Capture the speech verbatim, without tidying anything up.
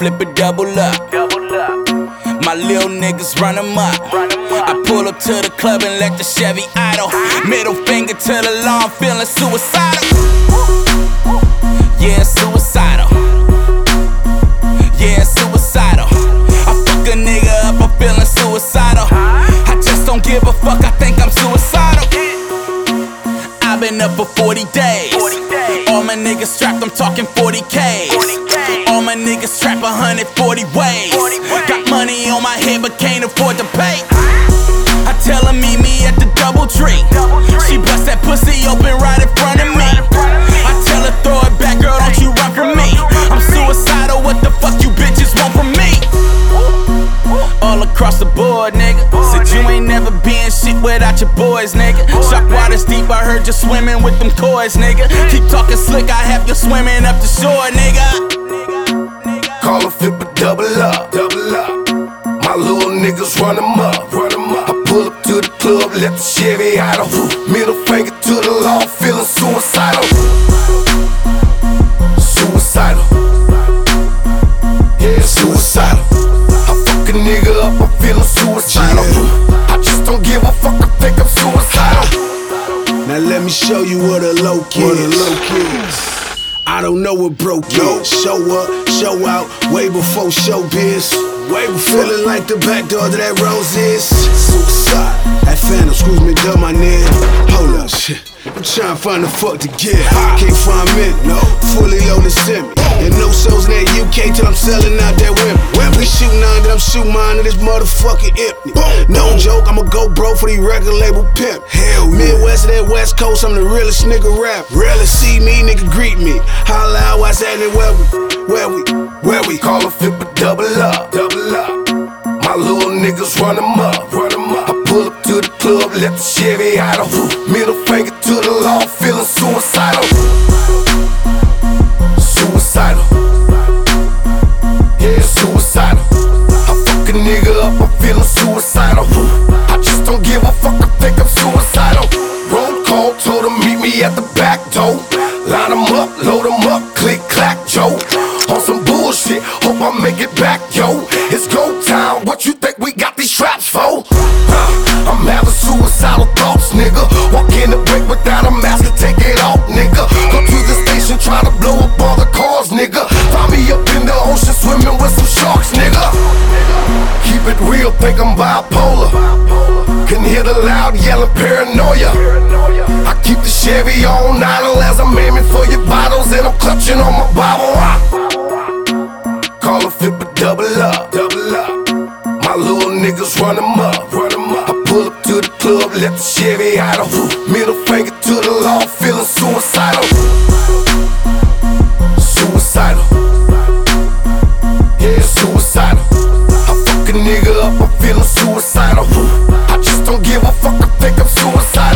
flip it, double up. My little niggas run 'em up. I pull up to the club and let the Chevy idle. Middle finger to the law, I'm feeling suicidal. Yeah, suicidal. Yeah, suicidal. I fuck a nigga up, I'm feeling suicidal. I just don't give a fuck, I think I'm suicidal. I've been up for forty days. All my niggas strapped, I'm talking forty K's. All my niggas strap one hundred forty ways. Got money on my head but can't afford to pay. I tell her meet me at the Doubletree. She bust that pussy open right in front of me. I tell her throw it back, girl, don't you run from me. I'm suicidal, what the fuck you bitches want from me? All across the board, nigga. Said you ain't never been shit without your boys, nigga. Shark water's deep, I heard you swimming with them toys, nigga. Keep talking slick, I have you swimming up the shore, nigga. Call her, flip it, double up, double up. My little niggas run 'em up, run 'em up. I pull up to the club, let the Chevy idle. Middle finger to the law, feeling suicidal. Suicidal. Yeah, suicidal. I fuck a nigga up, I'm feeling suicidal. I just don't give a fuck, I think I'm suicidal. Now let me show you what a low kid is. I don't know what broke is. Show up, show out, way before showbiz. Way before feeling like the back door to that rose is. Suicide. That phantom screws me down my neck. Hold up, shit. I'm trying to find the fuck to get. Can't find me, no. Fully loaded semi. And no shows in that U K till I'm selling out that women. We shoot nine, then I'm shooting mine to this motherfucking empty. No joke, I'ma go broke for these record label pimp. Hell, Midwest of that West Coast, I'm the realest nigga rap. Rarely see me, nigga greet me. Holla out, what's happening, where we, where we, where we? Call her, flip it, double up, double up. My little niggas run 'em up, run 'em up. I pull up to the club, let the Chevy idle. Middle finger to the law, feeling suicidal. Suicidal. Yeah, suicidal. I fuck a nigga up, I'm feeling suicidal. I just don't give a fuck, I think I'm suicidal. Roll call, told him meet me at the back door. Line 'em up, load 'em up, click, clack, Joe. On some bullshit, hope I make it back, yo. It's go time, what you think we got these traps for? Huh, I'm having suicidal thoughts, nigga. Walk in the break without a mask and take it off, nigga. Go to the station, try to blow up all the cars, nigga. Find me up in the ocean, swimming with some sharks, nigga. Keep it real, think I'm bipolar. Can hear the loud yelling paranoia. I keep the Chevy on idle as I'm aiming for your bottles and I'm clutching on my Bible. Call her, flip it, double up, double up. My little niggas run 'em up, run 'em up. I pull up to the club, let the Chevy idle. Middle finger to the law, feeling suicidal. Suicidal. Yeah, suicidal. I fuck a nigga up, I'm feeling suicidal. I just don't give a fuck, I think I'm suicidal.